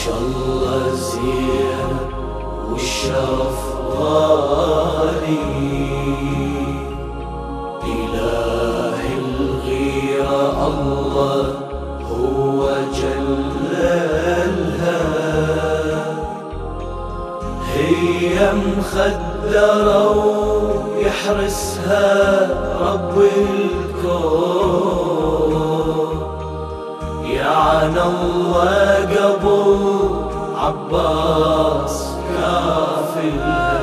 الله زينب والشرف غالي، إله الغيرة الله هو جللها، هي مخدرة ويحرسها رب الكون، يعن الله قبل عباس كافلها.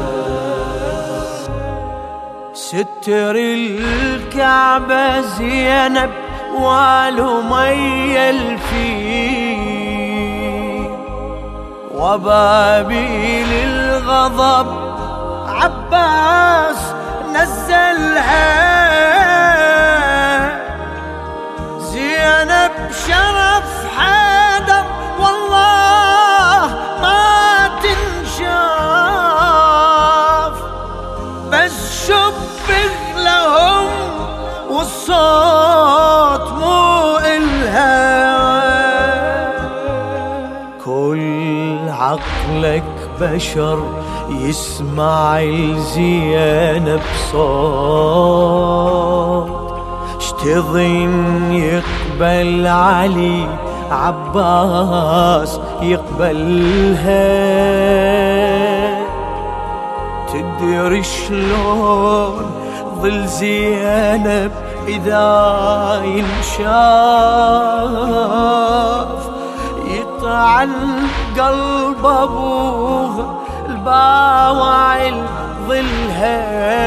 ستر الكعبة زينب والأمية الفيل، وبابيل الغضب عباس نزلها، زينب شرف حيدر والله ما تنشاف، بس شبه لهم والصوت مو إلها. كل عقلك بشر يسمع الزينب صوت، اشتظن يقبل علي عباس يقبلها، تدري شلون ظل زينب إذا ينشاف، يطعن قلب أبوها الباوع ظلها.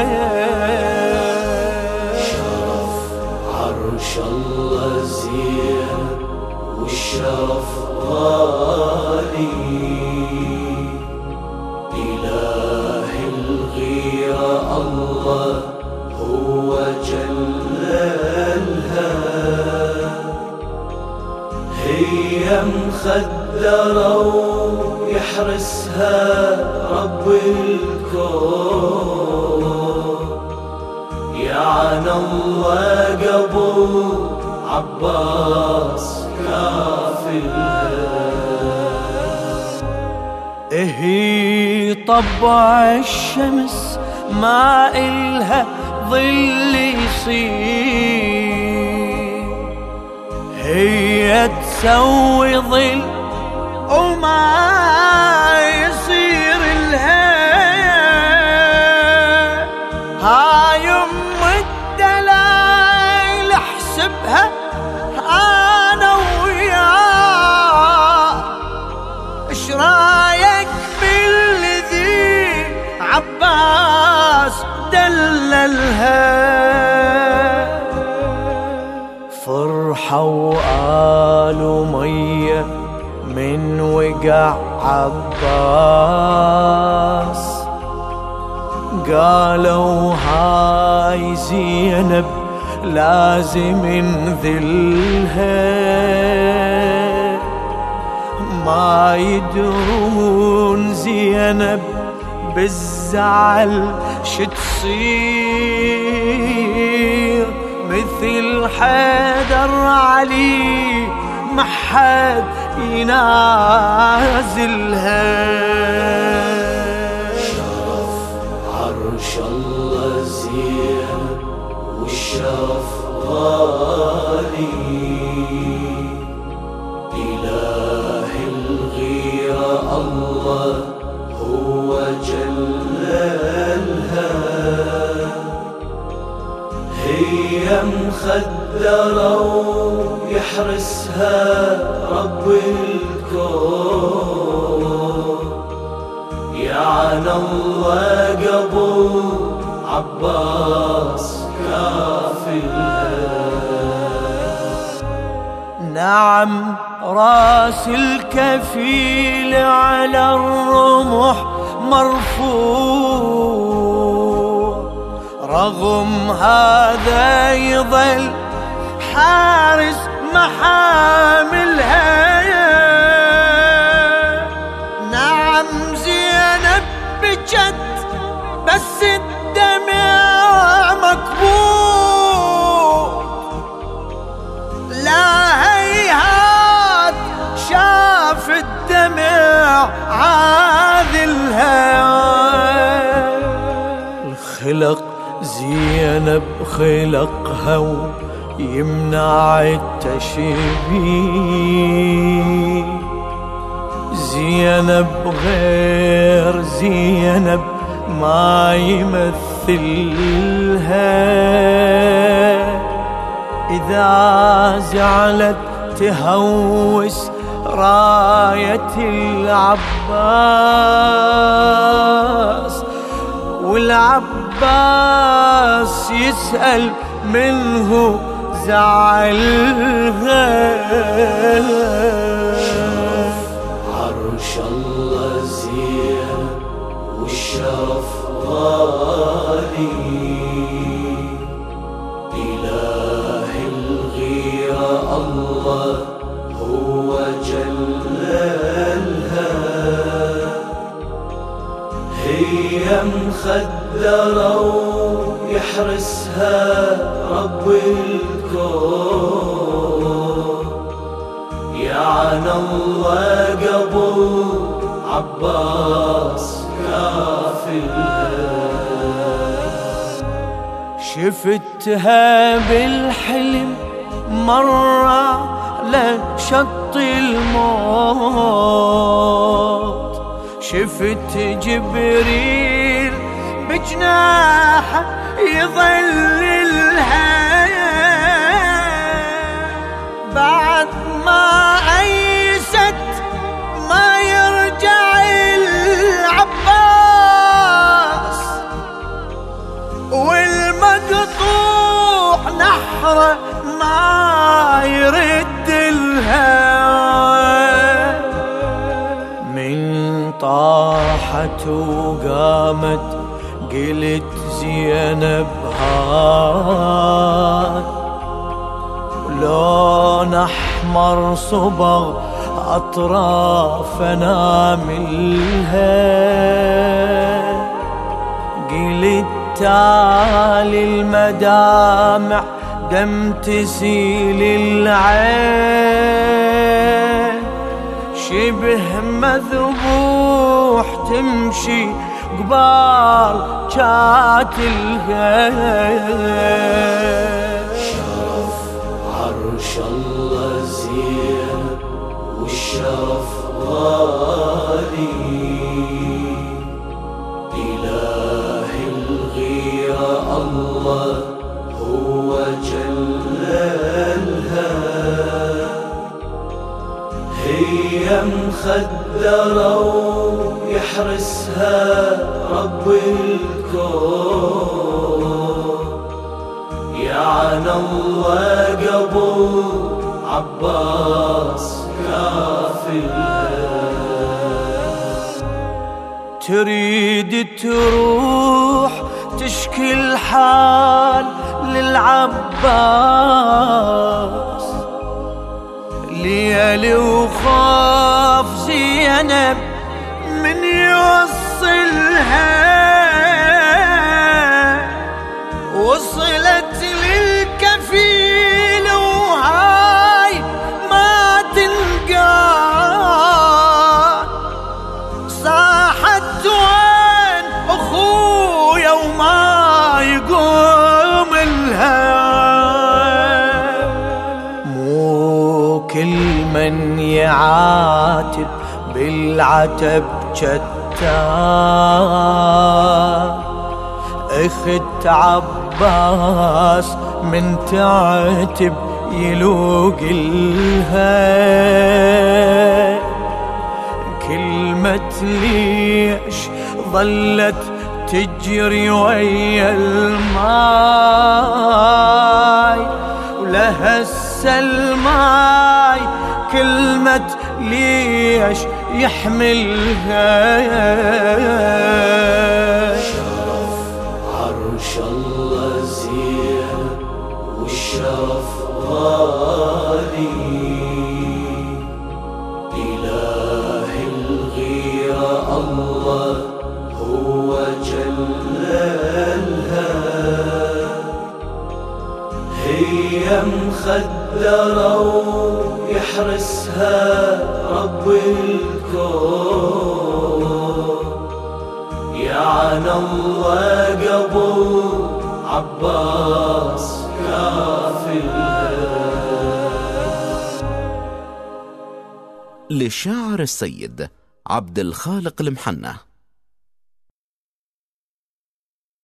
شرف عرش الله زينب والشرف غالي، إله الغيرة الله هو جللها، هي مخدرة ويحرسها رب الكون، يعن الله قبل عباس كافلها. هي طبع الشمس ما إلها ظل يصير، هي تسوي ظل وما يصير لها، هاي ام الدلايل احسبها انا وياه، اش رايك بالذي عباس دللها؟ فرحة وآل أمية من وقع عباس، قالوا هاي زينب لازم نذلها، ما يدرون زينب بالزعل شتصير، مثل حيدر علي ما حد ينازلها. شرف عرش الله زينب والشرف غالي، إله الغيرة الله هو جللها، هي مخدرة ويحرسها رب الكون، يعن الله قبل عباس كافلها. نعم راس الكفيل على الرمح مرفوع، رغم هذا يظل حارس محاملها. نعم زينب بجد بس الدمع مكبوت، لا هيهات شاف الدمع زينب خلقها ويمنع التشبيه. زينب غير زينب ما يمثلها، إذا زعلت تهوس راية العباس، والعباس يسأل منه زعلها. شرف عرش الله زين والشرف غالي، إله الغيرة الله هو جللها. هي مخدرة ويحرسها رب الكون، يعن الله قبل عباس كافلها. شفتها بالحلم مرة لشط الموت، شفت جبريل بجناحه يظللها، بعد ما أيست ما يرجع العباس، والمقطوع نحره ما يرد الهوى. من طاحت وقامت قلت زينب هاد، لون احمر صبغ اطراف اناملها، قلت تالي المدامع دم تسيل العين، شبه مذبوح تمشي قبال جاتلها. شرف عرش الله زين والشرف غالي، إله الغيرة الله هو جللها. هي مخدرة ويحرسها رب الكون، يعن الله قبل عباس كافلها. تريد تروح تشكي الحال للعباس، ليالي وخاف زينب من يوصلها، وصلت للكفيل وهاي ما تلقاه، صاحت وين اخويا وما يقوم لها. مو كل من يعاتب بالعتب جتان، اخت عباس من تعتب يلوق لها، كلمة ليش ظلت تجري ويا الماي، ولهسه الماي كلمة ليش يحملها. شرف عرش الله زين والشرف غالي، إله الغيرة الله هو جللها. هي مخدرة ويحرسها رب الكون، يعن الله قبل عباس كافلها. للشاعر السيد عبد الخالق المحنة.